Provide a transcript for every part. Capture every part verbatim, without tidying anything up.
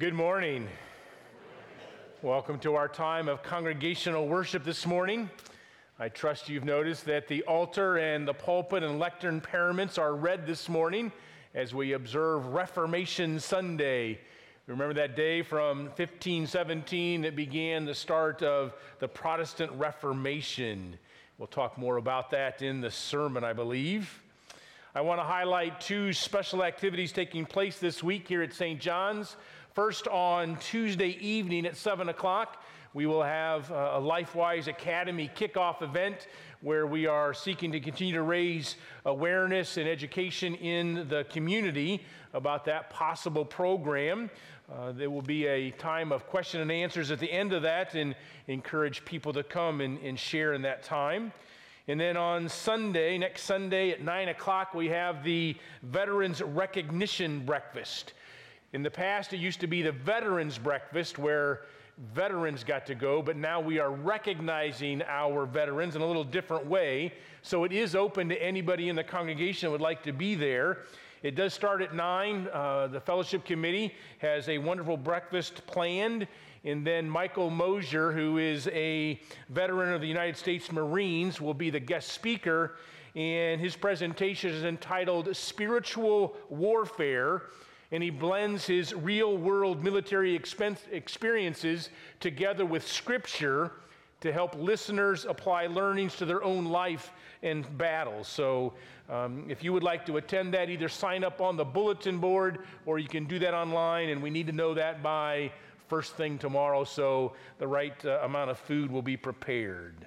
Good morning. Welcome to our time of congregational worship this morning. I trust you've noticed that the altar and the pulpit and lectern paraments are red this morning as we observe Reformation Sunday. Remember that day from fifteen seventeen that began the start of the Protestant Reformation. We'll talk more about that in the sermon, I believe. I want to highlight two special activities taking place this week here at Saint John's. First, on Tuesday evening at seven o'clock, we will have a LifeWise Academy kickoff event where we are seeking to continue to raise awareness and education in the community about that possible program. Uh, there will be a time of question and answers at the end of that, and encourage people to come and, and share in that time. And then on Sunday, next Sunday at nine o'clock, we have the Veterans Recognition Breakfast. In the past, it used to be the Veterans Breakfast where veterans got to go, but now we are recognizing our veterans in a little different way. So it is open to anybody in the congregation that would like to be there. It does start at nine. Uh, the fellowship committee has a wonderful breakfast planned. And then Michael Mosier, who is a veteran of the United States Marines, will be the guest speaker. And his presentation is entitled Spiritual Warfare. And he blends his real-world military expense experiences together with Scripture to help listeners apply learnings to their own life and battles. So um, if you would like to attend that, either sign up on the bulletin board or you can do that online, and we need to know that by first thing tomorrow so the right uh, amount of food will be prepared.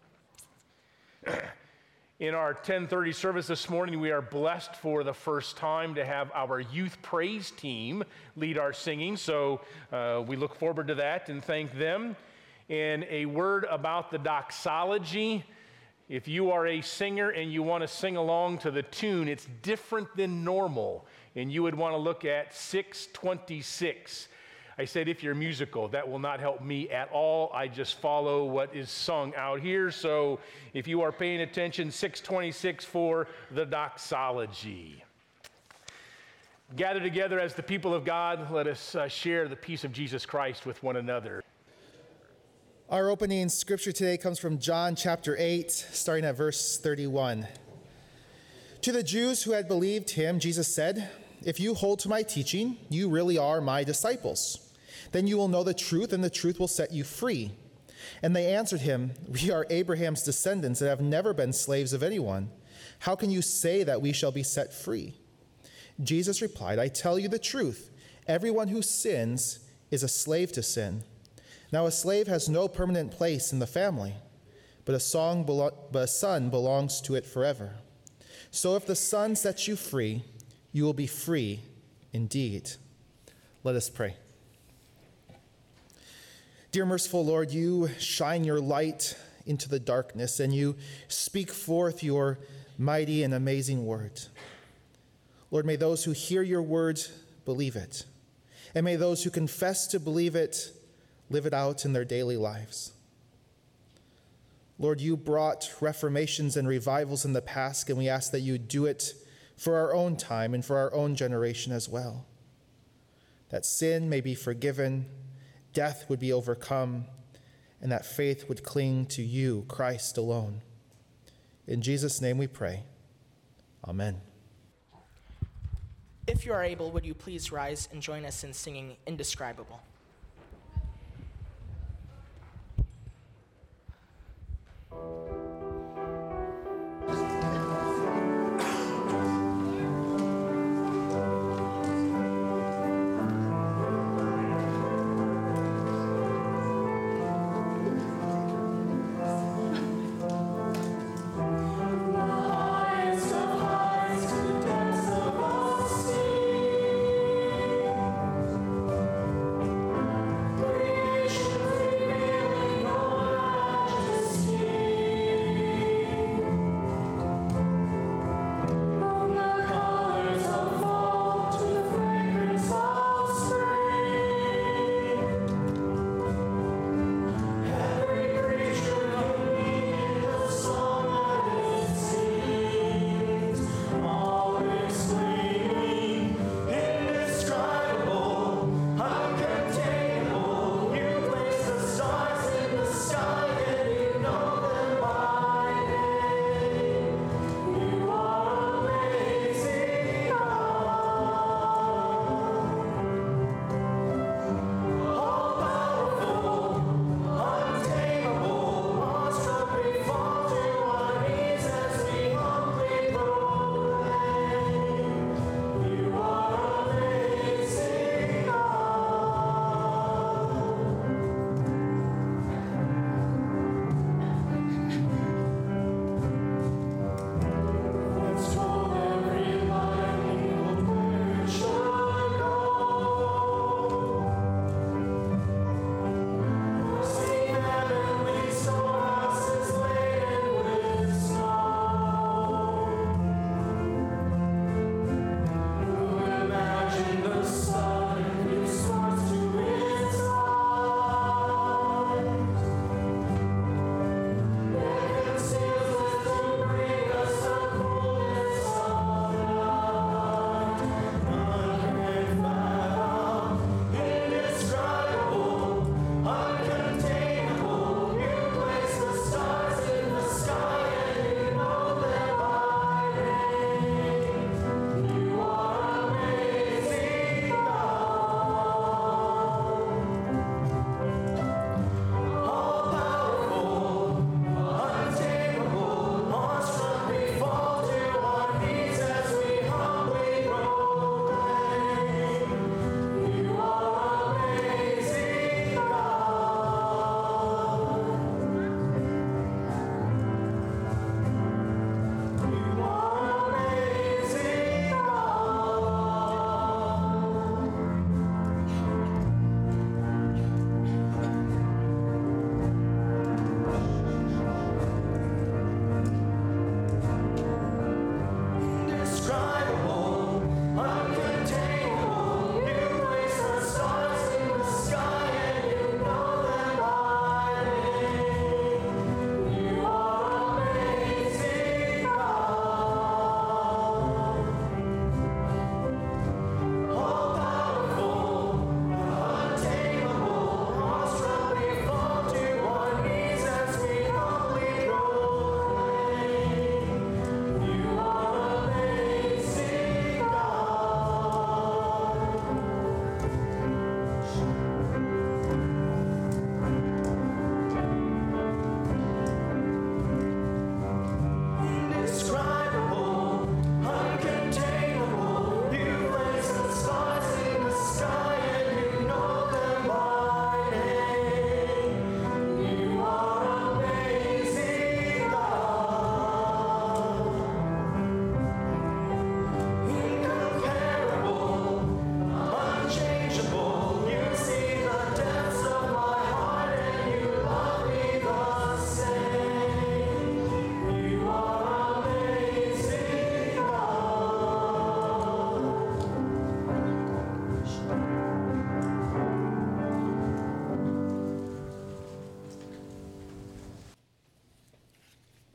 In our ten thirty service this morning, we are blessed for the first time to have our youth praise team lead our singing, so uh, we look forward to that and thank them. And a word about the doxology. If you are a singer and you want to sing along to the tune, it's different than normal, and you would want to look at six twenty-six. I said if you're musical, that will not help me at all. I just follow what is sung out here. So if you are paying attention, six twenty-six for the doxology. Gather together as the people of God. Let us uh, share the peace of Jesus Christ with one another. Our opening scripture today comes from John chapter eight, starting at verse thirty-one. To the Jews who had believed him, Jesus said, "If you hold to my teaching, you really are my disciples. Then you will know the truth, and the truth will set you free." And they answered him, "We are Abraham's descendants and have never been slaves of anyone. How can you say that we shall be set free?" Jesus replied, "I tell you the truth. Everyone who sins is a slave to sin. Now a slave has no permanent place in the family, but a, song belo- but a son belongs to it forever. So if the Son sets you free, you will be free indeed." Let us pray. Dear merciful Lord, you shine your light into the darkness, and you speak forth your mighty and amazing word. Lord, may those who hear your word believe it, and may those who confess to believe it live it out in their daily lives. Lord, you brought reformations and revivals in the past, and we ask that you do it for our own time and for our own generation as well. That sin may be forgiven, death would be overcome, and that faith would cling to you, Christ alone. In Jesus' name we pray. Amen. If you are able, would you please rise and join us in singing Indescribable? Creation revealing your majesty.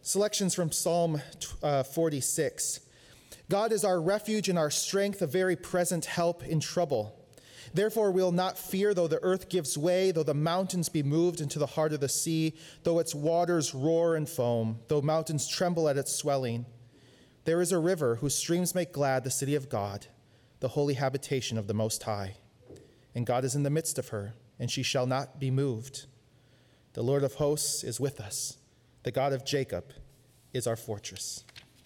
Selections from Psalm uh, forty-six. God is our refuge and our strength, a very present help in trouble. Therefore we will not fear, though the earth gives way, though the mountains be moved into the heart of the sea, though its waters roar and foam, though mountains tremble at its swelling. There is a river whose streams make glad the city of God, the holy habitation of the Most High. And God is in the midst of her, and she shall not be moved. The Lord of hosts is with us. The God of Jacob is our fortress.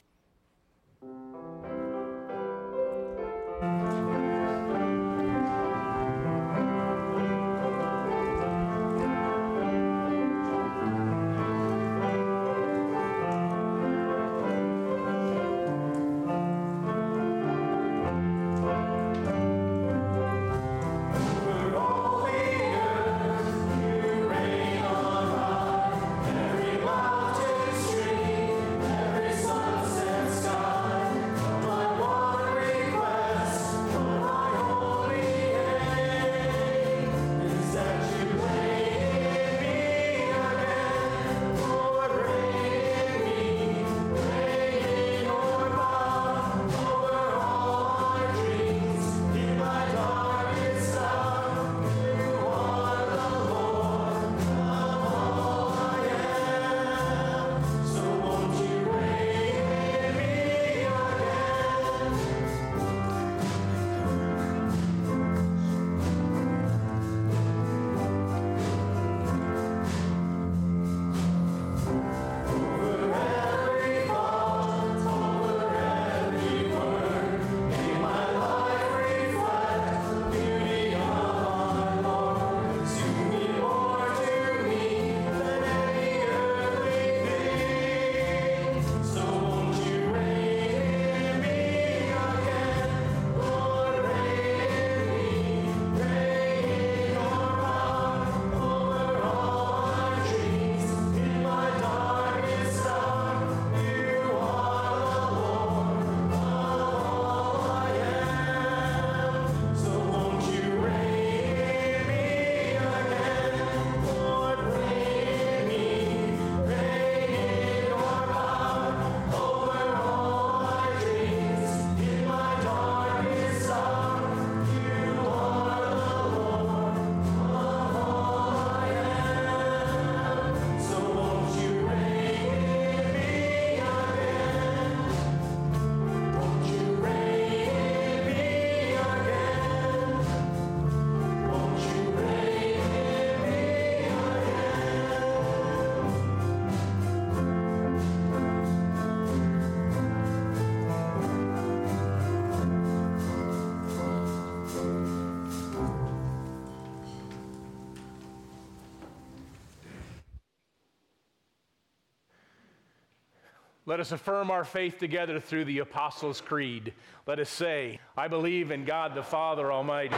Let us affirm our faith together through the Apostles' Creed. Let us say, I believe in God the Father Almighty,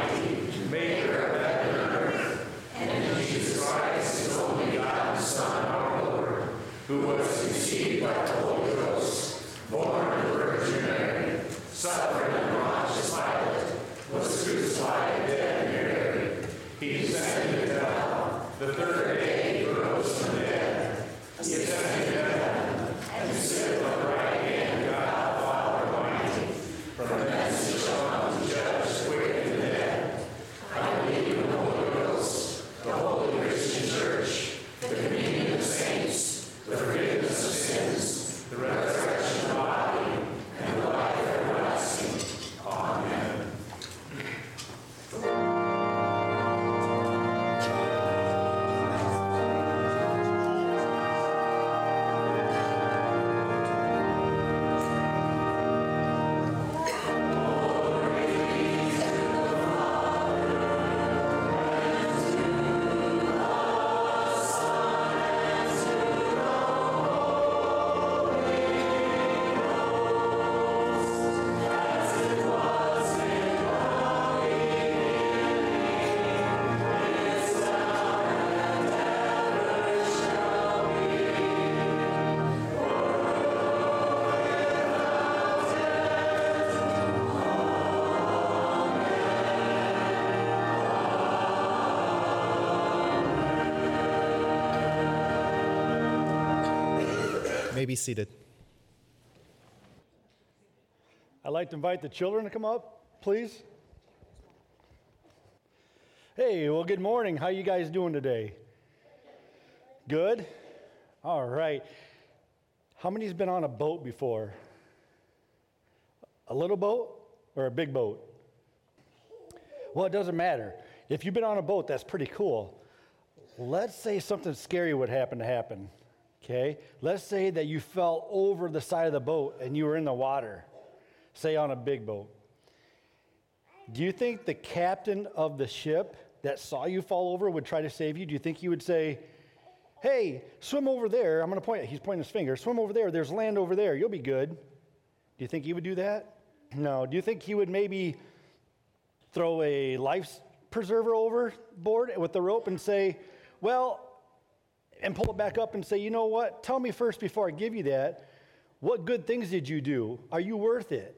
maker of heaven and earth, and in Jesus Christ, his only begotten Son, our Lord, who was conceived by the Holy Ghost, born of the Virgin Mary, suffered under Pontius Pilate, was crucified and dead and buried. He descended into hell. The third day he rose from the dead. He ascended into heaven, and sitteth on the right hand of God the Father Almighty. From thence he shall come to judge the quick and the dead. I believe in the Holy may be seated. I'd like to invite the children to come up, please. Hey, well, good morning. How you guys doing today? Good? All right. How many's been on a boat before? A little boat or a big boat? Well, it doesn't matter. If you've been on a boat, that's pretty cool. Let's say something scary would happen to happen, okay? Let's say that you fell over the side of the boat and you were in the water, say on a big boat. Do you think the captain of the ship that saw you fall over would try to save you? Do you think he would say, hey, swim over there? I'm going to point, he's pointing his finger, swim over there. There's land over there. You'll be good. Do you think he would do that? No. Do you think he would maybe throw a life preserver overboard with the rope and say, well, and pull it back up and say, you know what? Tell me first before I give you that, what good things did you do? Are you worth it?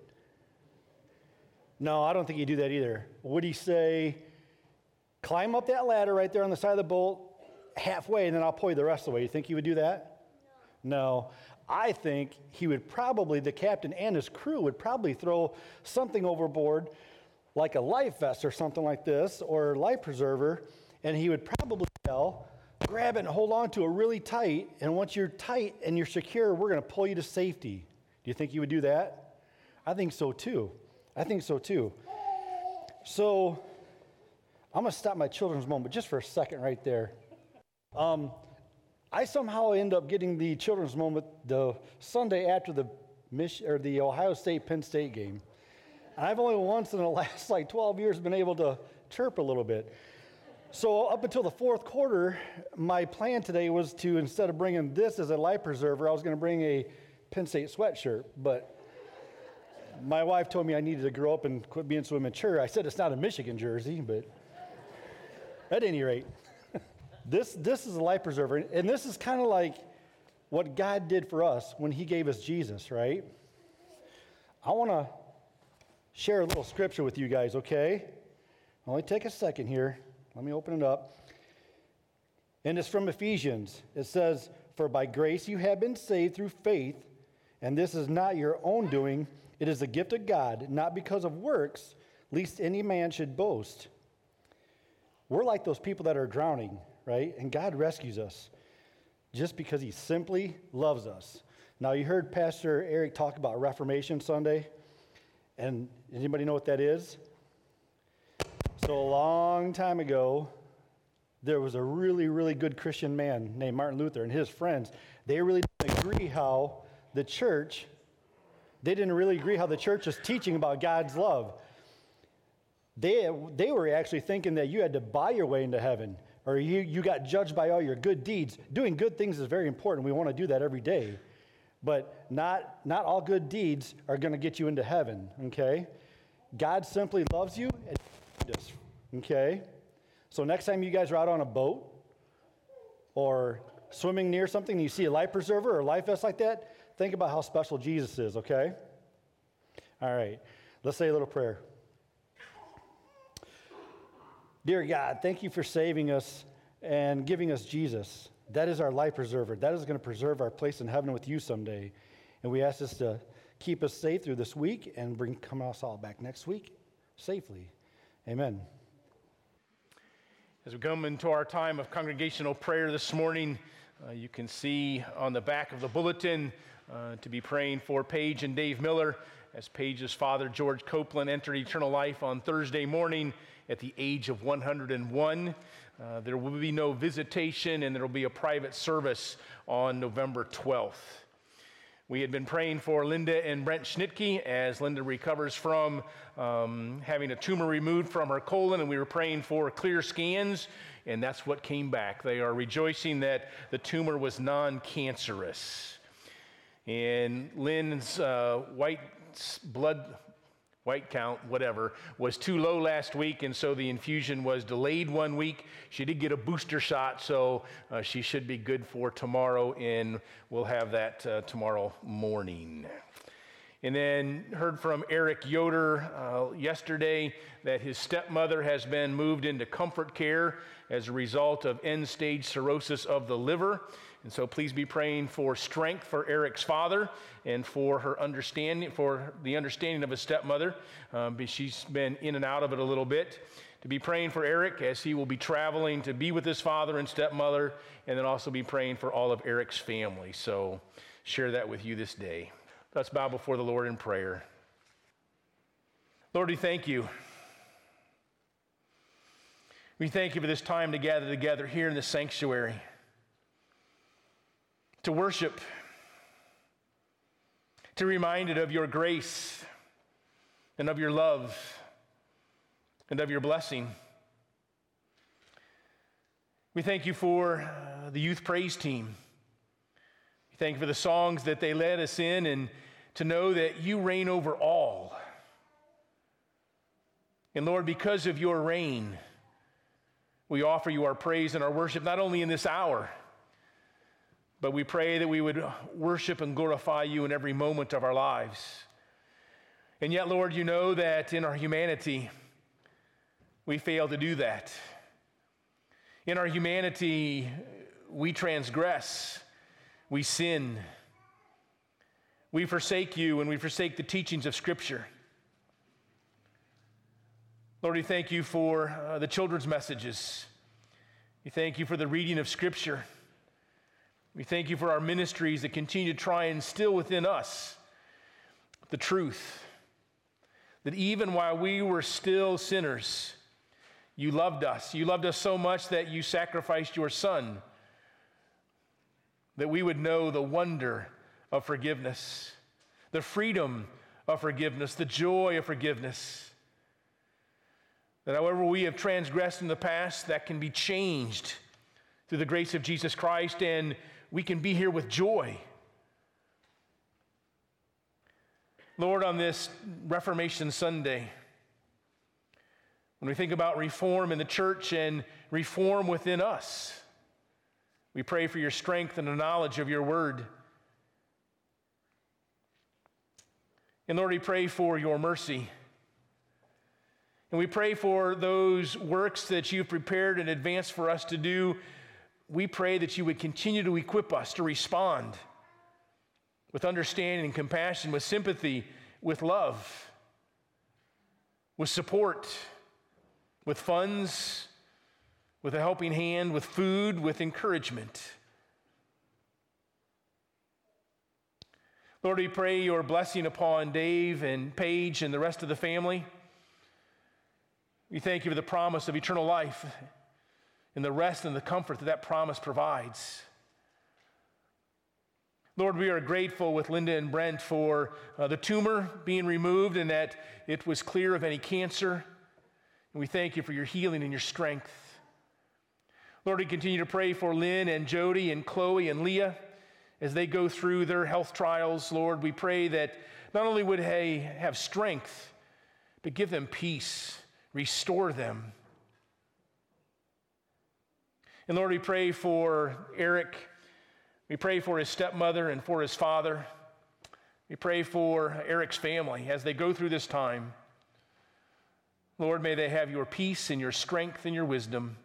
No, I don't think he'd do that either. Would he say, climb up that ladder right there on the side of the boat halfway, and then I'll pull you the rest of the way? You think he would do that? No. No. I think he would probably, the captain and his crew would probably throw something overboard like a life vest or something like this, or life preserver, and he would probably tell, grab it and hold on to it really tight, and once you're tight and you're secure, we're going to pull you to safety. Do you think he would do that? I think so too. I think so too. So I'm going to stop my children's moment just for a second right there. Um, I somehow end up getting the children's moment the Sunday after the Mich- or the Ohio State-Penn State game. And I've only once in the last like twelve years been able to chirp a little bit. So up until the fourth quarter, my plan today was to, instead of bringing this as a life preserver, I was going to bring a Penn State sweatshirt. But my wife told me I needed to grow up and quit being so immature. I said it's not a Michigan jersey, but at any rate, this this is a life preserver. And this is kind of like what God did for us when he gave us Jesus, right? I want to share a little scripture with you guys, okay? Only take a second here. Let me open it up. And it's from Ephesians. It says, for by grace you have been saved through faith, and this is not your own doing. It is a gift of God, not because of works, lest any man should boast. We're like those people that are drowning, right? And God rescues us just because he simply loves us. Now, you heard Pastor Eric talk about Reformation Sunday. And anybody know what that is? So a long time ago, there was a really, really good Christian man named Martin Luther and his friends. They really didn't agree how the church, they didn't really agree how the church is teaching about God's love. They, they were actually thinking that you had to buy your way into heaven, or you, you got judged by all your good deeds. Doing good things is very important. We want to do that every day. But not, not all good deeds are going to get you into heaven, okay? God simply loves you and loves us, okay? So next time you guys are out on a boat or swimming near something and you see a life preserver or a life vest like that, think about how special Jesus is, okay? All right, let's say a little prayer. Dear God, thank you for saving us and giving us Jesus. That is our life preserver. That is going to preserve our place in heaven with you someday. And we ask this to keep us safe through this week and bring come us all back next week safely. Amen. As we come into our time of congregational prayer this morning, uh, you can see on the back of the bulletin uh, to be praying for Paige and Dave Miller, as Paige's father, George Copeland, entered eternal life on Thursday morning at the age of one hundred one. Uh, there will be no visitation, and there will be a private service on November twelfth. We had been praying for Linda and Brent Schnitke as Linda recovers from um, having a tumor removed from her colon, and we were praying for clear scans, and that's what came back. They are rejoicing that the tumor was non-cancerous. And Lynn's uh, white blood... white count, whatever, was too low last week, and so the infusion was delayed one week. She did get a booster shot, so uh, she should be good for tomorrow, and we'll have that uh, tomorrow morning. And then heard from Eric Yoder uh, yesterday that his stepmother has been moved into comfort care as a result of end-stage cirrhosis of the liver. And so please be praying for strength for Eric's father and for her understanding, for the understanding of his stepmother. Um, she's been in and out of it a little bit. To be praying for Eric as he will be traveling to be with his father and stepmother, and then also be praying for all of Eric's family. So share that with you this day. Let's bow before the Lord in prayer. Lord, we thank you. We thank you for this time to gather together here in the sanctuary, to worship, to be reminded of your grace and of your love and of your blessing. We thank you for uh, the youth praise team. We thank you for the songs that they led us in, and to know that you reign over all. And Lord, because of your reign, we offer you our praise and our worship, not only in this hour, but we pray that we would worship and glorify you in every moment of our lives. And yet, Lord, you know that in our humanity, we fail to do that. In our humanity, we transgress, we sin, we forsake you, and we forsake the teachings of Scripture. Lord, we thank you for uh, the children's messages. We thank you for the reading of Scripture. We thank you for our ministries that continue to try and instill within us the truth that even while we were still sinners, you loved us. You loved us so much that you sacrificed your Son, that we would know the wonder of forgiveness, the freedom of forgiveness, the joy of forgiveness. That however we have transgressed in the past, that can be changed through the grace of Jesus Christ, and we can be here with joy. Lord, on this Reformation Sunday, when we think about reform in the church and reform within us, we pray for your strength and the knowledge of your word. And Lord, we pray for your mercy. And we pray for those works that you've prepared in advance for us to do. We pray that you would continue to equip us to respond with understanding and compassion, with sympathy, with love, with support, with funds, with a helping hand, with food, with encouragement. Lord, we pray your blessing upon Dave and Paige and the rest of the family. We thank you for the promise of eternal life and the rest and the comfort that that promise provides. Lord, we are grateful with Linda and Brent for uh, the tumor being removed and that it was clear of any cancer. And we thank you for your healing and your strength. Lord, we continue to pray for Lynn and Jody and Chloe and Leah as they go through their health trials. Lord, we pray that not only would they have strength, but give them peace, restore them. And Lord, we pray for Eric. We pray for his stepmother and for his father. We pray for Eric's family as they go through this time. Lord, may they have your peace and your strength and your wisdom.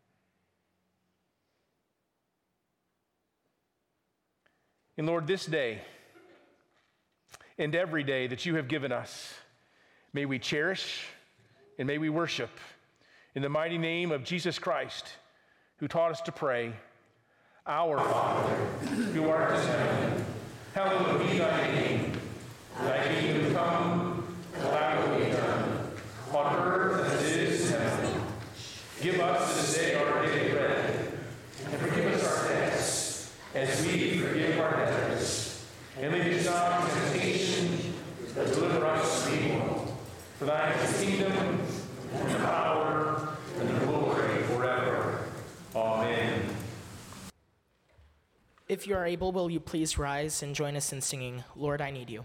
And Lord, this day and every day that you have given us, may we cherish and may we worship in the mighty name of Jesus Christ, who taught us to pray, Our Father, who art in heaven, hallowed be thy name. Thy kingdom come, thy will be done, on earth as it is in heaven. Give us this day our daily bread, and forgive us our debts, as we forgive our debtors. And lead us not into temptation, but deliver us from evil. For thine is the kingdom, and the power, and the glory forever. Amen. If you are able, will you please rise and join us in singing, Lord, I Need You.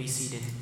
be seated.